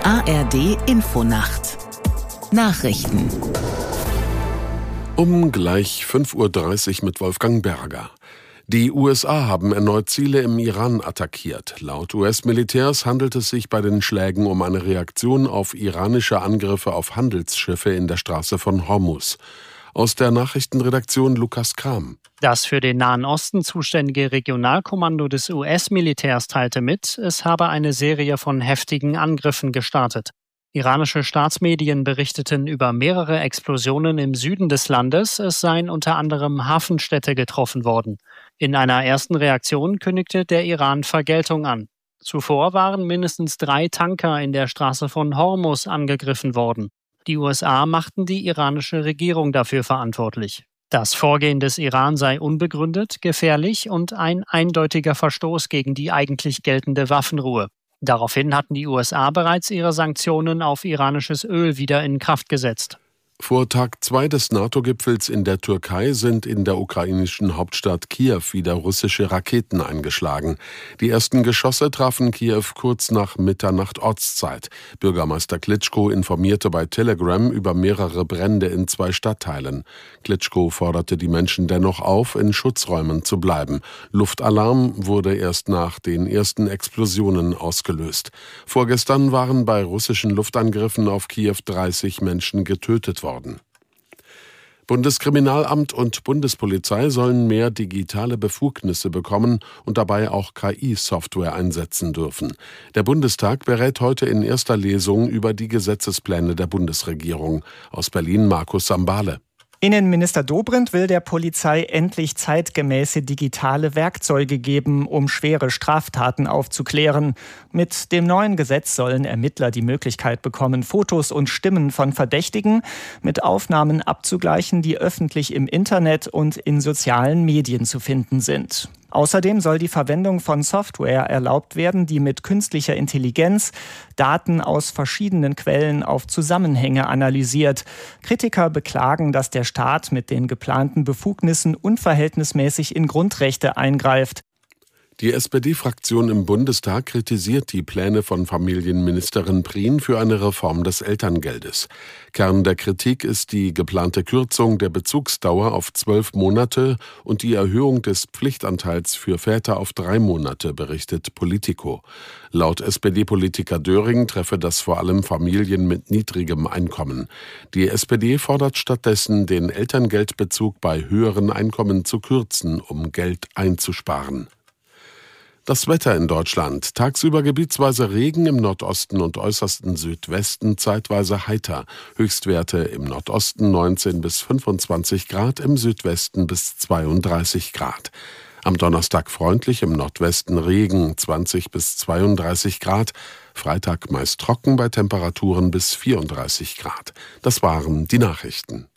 ARD Infonacht Nachrichten Um gleich 5:30 Uhr mit Wolfgang Berger. Die USA haben erneut Ziele im Iran attackiert. Laut US-Militärs handelt es sich bei den Schlägen um eine Reaktion auf iranische Angriffe auf Handelsschiffe in der Straße von Hormuz. Aus der Nachrichtenredaktion Lukas Kram. Das für den Nahen Osten zuständige Regionalkommando des US-Militärs teilte mit, es habe eine Serie von heftigen Angriffen gestartet. Iranische Staatsmedien berichteten über mehrere Explosionen im Süden des Landes, es seien unter anderem Hafenstädte getroffen worden. In einer ersten Reaktion kündigte der Iran Vergeltung an. Zuvor waren mindestens 3 Tanker in der Straße von Hormuz angegriffen worden. Die USA machten die iranische Regierung dafür verantwortlich. Das Vorgehen des Iran sei unbegründet, gefährlich und ein eindeutiger Verstoß gegen die eigentlich geltende Waffenruhe. Daraufhin hatten die USA bereits ihre Sanktionen auf iranisches Öl wieder in Kraft gesetzt. Vor Tag 2 des NATO-Gipfels in der Türkei sind in der ukrainischen Hauptstadt Kiew wieder russische Raketen eingeschlagen. Die ersten Geschosse trafen Kiew kurz nach Mitternacht Ortszeit. Bürgermeister Klitschko informierte bei Telegram über mehrere Brände in 2 Stadtteilen. Klitschko forderte die Menschen dennoch auf, in Schutzräumen zu bleiben. Luftalarm wurde erst nach den ersten Explosionen ausgelöst. Vorgestern waren bei russischen Luftangriffen auf Kiew 30 Menschen getötet worden. Bundeskriminalamt und Bundespolizei sollen mehr digitale Befugnisse bekommen und dabei auch KI-Software einsetzen dürfen. Der Bundestag berät heute in erster Lesung über die Gesetzespläne der Bundesregierung. Aus Berlin Markus Sambale. Innenminister Dobrindt will der Polizei endlich zeitgemäße digitale Werkzeuge geben, um schwere Straftaten aufzuklären. Mit dem neuen Gesetz sollen Ermittler die Möglichkeit bekommen, Fotos und Stimmen von Verdächtigen mit Aufnahmen abzugleichen, die öffentlich im Internet und in sozialen Medien zu finden sind. Außerdem soll die Verwendung von Software erlaubt werden, die mit künstlicher Intelligenz Daten aus verschiedenen Quellen auf Zusammenhänge analysiert. Kritiker beklagen, dass der Staat mit den geplanten Befugnissen unverhältnismäßig in Grundrechte eingreift. Die SPD-Fraktion im Bundestag kritisiert die Pläne von Familienministerin Prien für eine Reform des Elterngeldes. Kern der Kritik ist die geplante Kürzung der Bezugsdauer auf 12 Monate und die Erhöhung des Pflichtanteils für Väter auf 3 Monate, berichtet Politico. Laut SPD-Politiker Döring treffe das vor allem Familien mit niedrigem Einkommen. Die SPD fordert stattdessen, den Elterngeldbezug bei höheren Einkommen zu kürzen, um Geld einzusparen. Das Wetter in Deutschland. Tagsüber gebietsweise Regen im Nordosten und äußersten Südwesten, zeitweise heiter. Höchstwerte im Nordosten 19 bis 25 Grad, im Südwesten bis 32 Grad. Am Donnerstag freundlich, im Nordwesten Regen 20 bis 32 Grad. Freitag meist trocken bei Temperaturen bis 34 Grad. Das waren die Nachrichten.